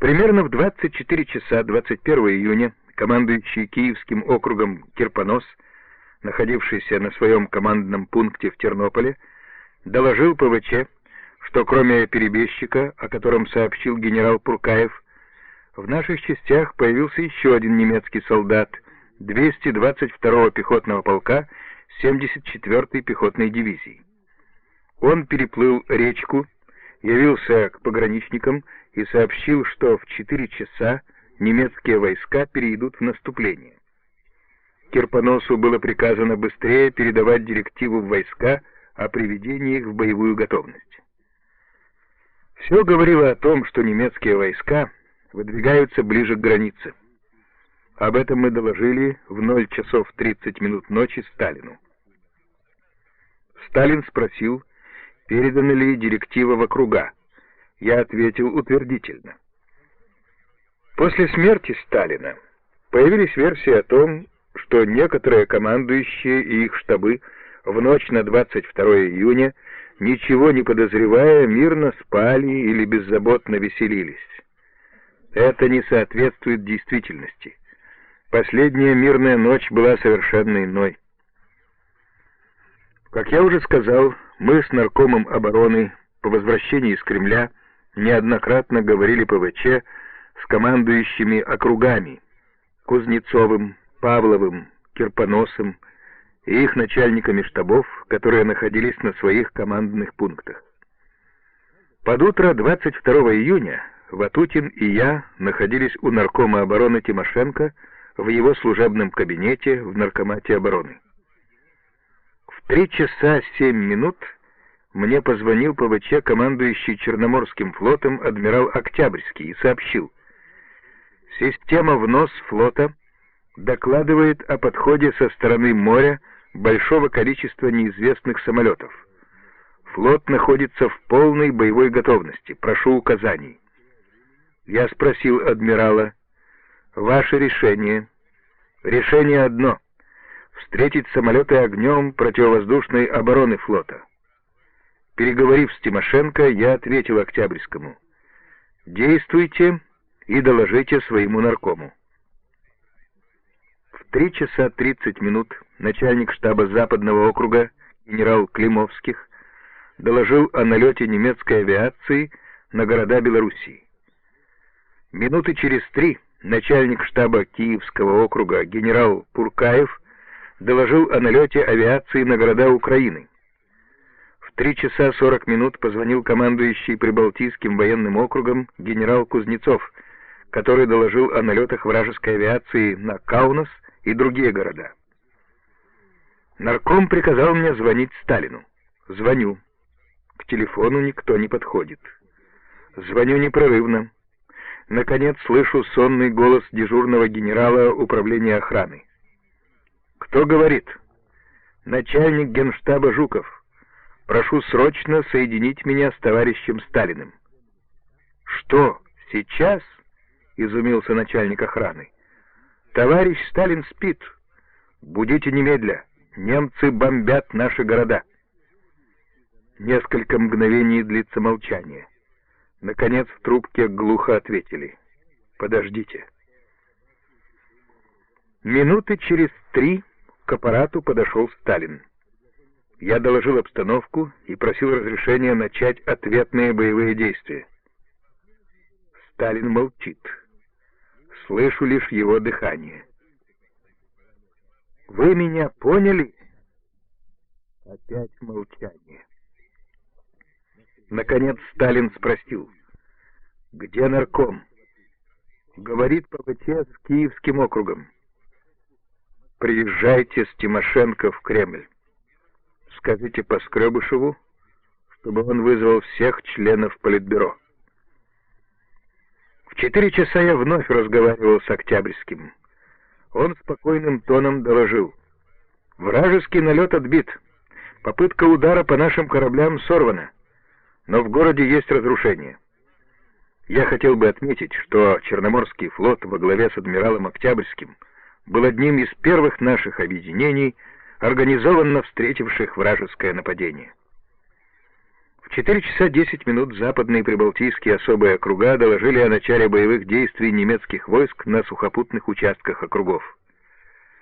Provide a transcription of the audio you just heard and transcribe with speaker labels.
Speaker 1: Примерно в 24 часа 21 июня командующий Киевским округом Кирпонос, находившийся на своем командном пункте в Тернополе, доложил ПВЧ, что кроме перебежчика, о котором сообщил генерал Пуркаев, в наших частях появился еще один немецкий солдат 222-го пехотного полка 74-й пехотной дивизии. Он переплыл речку, явился к пограничникам и сообщил, что в 4 часа немецкие войска перейдут в наступление. Кирпоносу было приказано быстрее передавать директиву в войска о приведении их в боевую готовность. Все говорило о том, что немецкие войска выдвигаются ближе к границе. Об этом мы доложили в 0 часов 30 минут ночи Сталину. Сталин спросил, передана ли директива в округа. Я ответил утвердительно. После смерти Сталина появились версии о том, что некоторые командующие и их штабы в ночь на 22 июня, ничего не подозревая, мирно спали или беззаботно веселились. Это не соответствует действительности. Последняя мирная ночь была совершенно иной. Как я уже сказал, мы с наркомом обороны по возвращении из Кремля неоднократно говорили ПВЧ с командующими округами Кузнецовым, Павловым, Кирпоносом и их начальниками штабов, которые находились на своих командных пунктах. Под утро 22 июня Ватутин и я находились у наркома обороны Тимошенко в его служебном кабинете в Наркомате обороны. В 3 часа 7 минут мне позвонил ПВЧ командующий Черноморским флотом адмирал Октябрьский и сообщил: система ВНОС флота докладывает о подходе со стороны моря большого количества неизвестных самолетов. Флот находится в полной боевой готовности. Прошу указаний. Я спросил адмирала: ваше решение? Решение одно — встретить самолеты огнем противовоздушной обороны флота. Переговорив с Тимошенко, я ответил Октябрьскому: действуйте и доложите своему наркому. В 3 часа 30 минут начальник штаба Западного округа генерал Климовских доложил о налете немецкой авиации на города Белоруссии. Минуты через 3 начальник штаба Киевского округа генерал Пуркаев доложил о налете авиации на города Украины. В 3 часа 40 минут позвонил командующий Прибалтийским военным округом генерал Кузнецов, который доложил о налетах вражеской авиации на Каунас и другие города. Нарком приказал мне звонить Сталину. Звоню. К телефону никто не подходит. Звоню непрерывно. Наконец слышу сонный голос дежурного генерала управления охраны. «Кто говорит?» «Начальник генштаба Жуков. Прошу срочно соединить меня с товарищем Сталиным». «Что, сейчас?» — изумился начальник охраны. «Товарищ Сталин спит. Будите немедля. Немцы бомбят наши города». Несколько мгновений длится молчание. Наконец в трубке глухо ответили: «Подождите». Минуты через 3 к аппарату подошел Сталин. Я доложил обстановку и просил разрешения начать ответные боевые действия. Сталин молчит. Слышу лишь его дыхание. «Вы меня поняли?» Опять молчание. Наконец Сталин спросил: «Где нарком?» Говорит ПВЧ с Киевским округом. «Приезжайте с Тимошенко в Кремль. Скажите Поскребышеву, чтобы он вызвал всех членов Политбюро». В 4 часа я вновь разговаривал с Октябрьским. Он спокойным тоном доложил: «Вражеский налет отбит. Попытка удара по нашим кораблям сорвана, но в городе есть разрушения». Я хотел бы отметить, что Черноморский флот во главе с адмиралом Октябрьским был одним из первых наших объединений, организованно встретивших вражеское нападение. В 4 часа 10 минут западные прибалтийские особые округа доложили о начале боевых действий немецких войск на сухопутных участках округов.